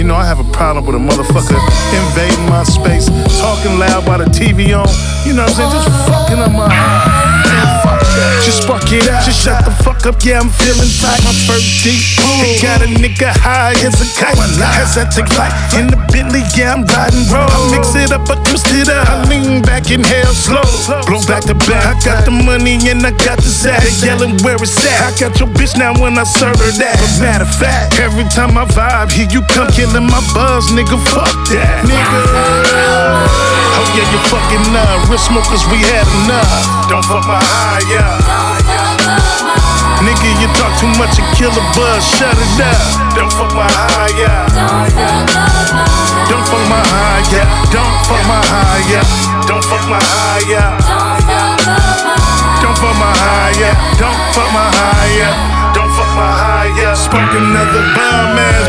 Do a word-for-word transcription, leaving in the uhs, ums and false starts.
You know I have a problem with a motherfucker invading my space, talking loud while the T V on. You know what I'm saying? Just fucking up my high. Man, fuck that. Just spark it out. Just shut the fuck up. Yeah, I'm feeling tight. My first deep. It got a nigga high as a kite. As I take flight in the Bentley, yeah, I'm riding roll. I mix it up, I twist it up. I lean back, inhale slow. Blow back to back. I got the money and I got the sack. Yelling where it's at. I got your bitch now when I serve her that. But matter of fact, every time I vibe, here you come killing my buzz, nigga. Fuck that, nigga. Oh yeah, you fucking up. Real smokers, we had enough. Don't fuck my high, yeah. Nigga, you talk too much and kill a buzz. Shut it up. Don't fuck my high, yeah. Don't fuck my high, yeah. Don't fuck my high, yeah. Don't fuck my high, yeah. Don't fuck my high, yeah. Don't fuck my high, yeah. Don't fuck my high, yeah. Spoke another bomb ass.